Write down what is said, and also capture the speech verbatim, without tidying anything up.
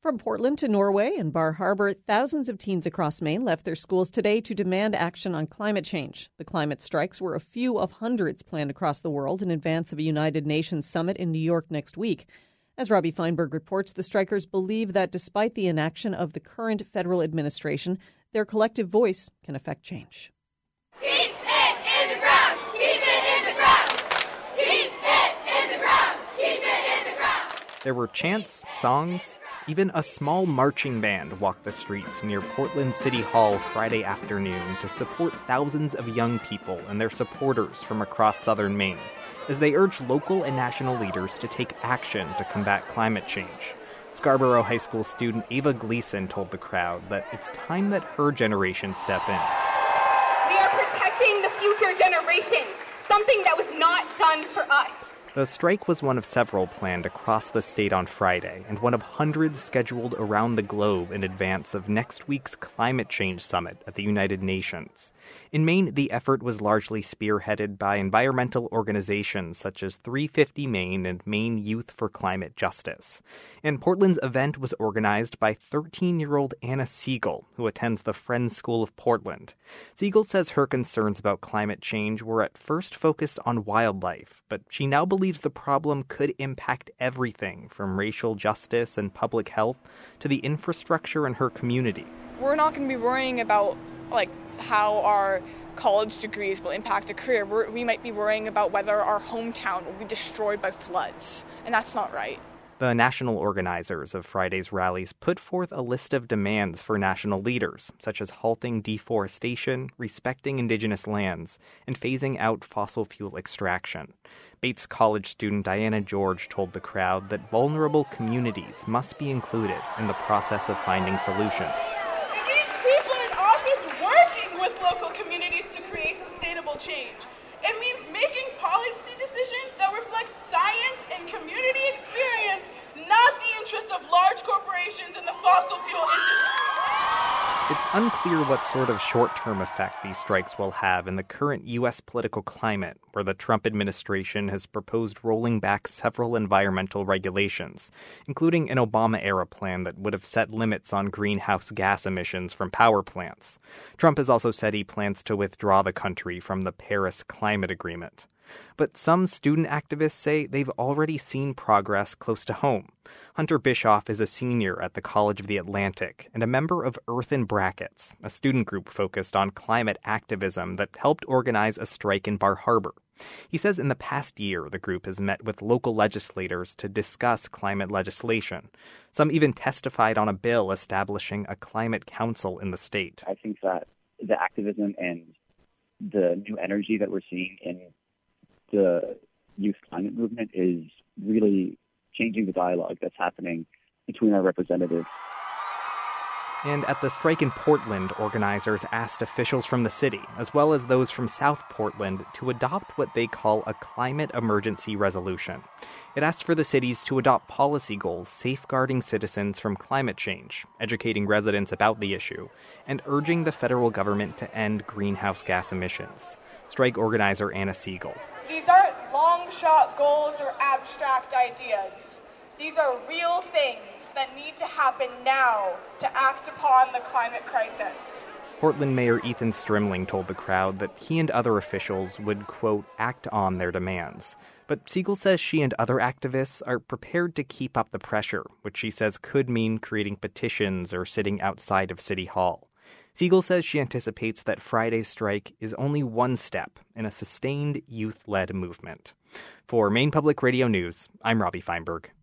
From Portland to Norway and Bar Harbor, thousands of teens across Maine left their schools today to demand action on climate change. The climate strikes were a few of hundreds planned across the world in advance of a United Nations summit in New York next week. As Robbie Feinberg reports, the strikers believe that despite the inaction of the current federal administration, their collective voice can affect change. Keep it in the ground! Keep it in the ground! Keep it in the ground! Keep it in the ground! There were chants, songs, even a small marching band walked the streets near Portland City Hall Friday afternoon to support thousands of young people and their supporters from across southern Maine as they urged local and national leaders to take action to combat climate change. Scarborough High School student Ava Gleason told the crowd that it's time that her generation step in. We are protecting the future generations, something that was not done for us. The strike was one of several planned across the state on Friday, and one of hundreds scheduled around the globe in advance of next week's climate change summit at the United Nations. In Maine, the effort was largely spearheaded by environmental organizations such as three fifty Maine and Maine Youth for Climate Justice. And Portland's event was organized by thirteen-year-old Anna Siegel, who attends the Friends School of Portland. Siegel says her concerns about climate change were at first focused on wildlife, but she now believes the problem could impact everything from racial justice and public health to the infrastructure in her community. We're not going to be worrying about like how our college degrees will impact a career. We're, we might be worrying about whether our hometown will be destroyed by floods, and that's not right. The national organizers of Friday's rallies put forth a list of demands for national leaders, such as halting deforestation, respecting indigenous lands, and phasing out fossil fuel extraction. Bates College student Diana George told the crowd that vulnerable communities must be included in the process of finding solutions. It needs people in office working with local communities to create sustainable change. It means making policy decisions that reflect science and community experience, not the interests of large corporations and the fossil fuel industry. It's unclear what sort of short-term effect these strikes will have in the current U S political climate, where the Trump administration has proposed rolling back several environmental regulations, including an Obama-era plan that would have set limits on greenhouse gas emissions from power plants. Trump has also said he plans to withdraw the country from the Paris Climate Agreement. But some student activists say they've already seen progress close to home. Hunter Bischoff is a senior at the College of the Atlantic and a member of Earth in Brackets, a student group focused on climate activism that helped organize a strike in Bar Harbor. He says in the past year, the group has met with local legislators to discuss climate legislation. Some even testified on a bill establishing a climate council in the state. I think that the activism and the new energy that we're seeing in the youth climate movement is really changing the dialogue that's happening between our representatives. And at the strike in Portland, organizers asked officials from the city, as well as those from South Portland, to adopt what they call a climate emergency resolution. It asked for the cities to adopt policy goals safeguarding citizens from climate change, educating residents about the issue, and urging the federal government to end greenhouse gas emissions. Strike organizer Anna Siegel. These aren't long-shot goals or abstract ideas. These are real things that need to happen now to act upon the climate crisis. Portland Mayor Ethan Strimling told the crowd that he and other officials would, quote, act on their demands. But Siegel says she and other activists are prepared to keep up the pressure, which she says could mean creating petitions or sitting outside of City Hall. Siegel says she anticipates that Friday's strike is only one step in a sustained youth-led movement. For Maine Public Radio News, I'm Robbie Feinberg.